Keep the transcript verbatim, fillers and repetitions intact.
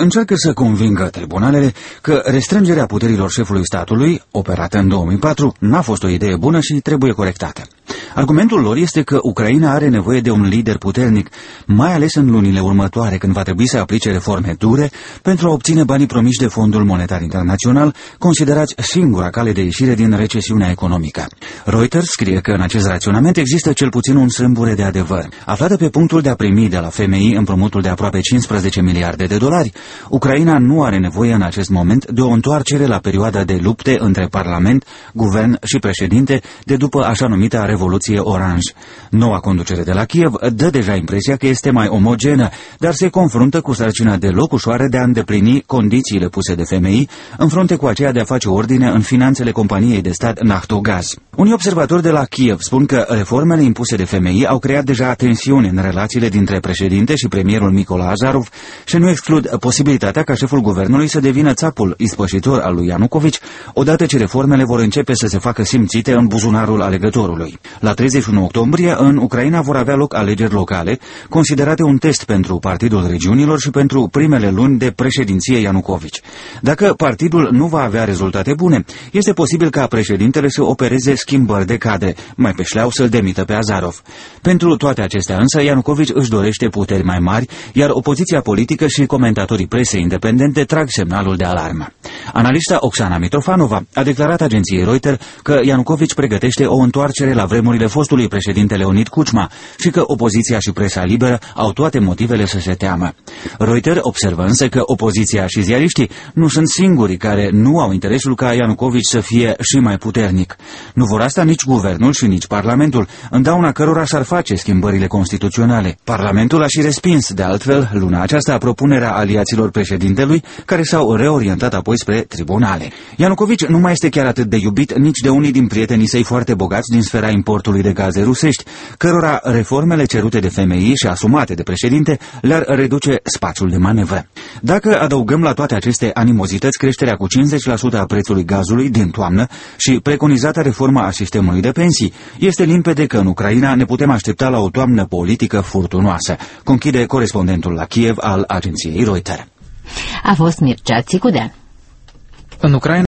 încearcă să convingă tribunalele că restrângerea puterilor șefului statului, operată în două mii patru, n-a fost o idee bună și trebuie corectată. Argumentul lor este că Ucraina are nevoie de un lider puternic, mai ales în lunile următoare, când va trebui să aplice reforme dure pentru a obține banii promiși de Fondul Monetar Internațional, considerați singura cale de ieșire din recesiunea economică. Reuters scrie că în acest raționament există cel puțin un sâmbure de adevăr. Aflată pe punctul de a primi de la F M I împrumutul de aproape cincisprezece miliarde de dolari, Ucraina nu are nevoie în acest moment de o întoarcere la perioada de lupte între Parlament, Guvern și președinte de după așa numita Revoluție Oranj. Noua conducere de la Kiev dă deja impresia că este mai omogenă, dar se confruntă cu sarcina deloc ușoară de a îndeplini condițiile puse de F M I, în frunte cu aceea de a face ordine în finanțele companiei de stat Naftogaz. Unii observatori de la Kiev spun că reformele impuse de F M I au creat deja tensiuni în relațiile dintre președinte și premierul Mykola Azarov și nu exclud posibilitatea ca șeful guvernului să devină țapul ispășitor al lui Ianukovici, odată ce reformele vor începe să se facă simțite în buzunarul alegătorului. La treizeci și unu octombrie, în Ucraina vor avea loc alegeri locale, considerate un test pentru Partidul Regiunilor și pentru primele luni de președinție Ianukovici. Dacă partidul nu va avea rezultate bune, este posibil ca președintele să opereze schimbări de cadre, mai pe șleau să-l demită pe Azarov. Pentru toate acestea însă, Ianukovici își dorește puteri mai mari, iar opoziția politică și comentatorii presei independente trag semnalul de alarmă. Analista Oksana Mitrofanova a declarat agenției Reuters că Ianukovici pregătește o întoarcere la vremurile fostului președinte Leonid Kuchma și că opoziția și presa liberă au toate motivele să se teamă. Reuters observă însă că opoziția și ziariștii nu sunt singurii care nu au interesul ca Ianukovici să fie și mai puternic. Nu vor asta nici guvernul și nici Parlamentul, în dauna cărora s-ar face schimbările constituționale. Parlamentul a și respins, de altfel, luna aceasta propunerea aliaților președintelui, care s-au reorientat apoi spre tribunale. Ianukovici nu mai este chiar atât de iubit nici de unii din prietenii săi foarte bogați din sfera importului de gaze rusești, cărora reformele cerute de F M I și asumate de președinte le-ar reduce spațiul de manevră. Dacă adăugăm la toate aceste animozități creșterea cu cincizeci la sută a prețului gazului din toamnă și preconizată reforma a sistemului de pensii, este limpede că în Ucraina ne putem aștepta la o toamnă politică furtunoasă, conchide corespondentul la Kiev al agenției Reuters. A fost Mircea Țicudean. În Ucraina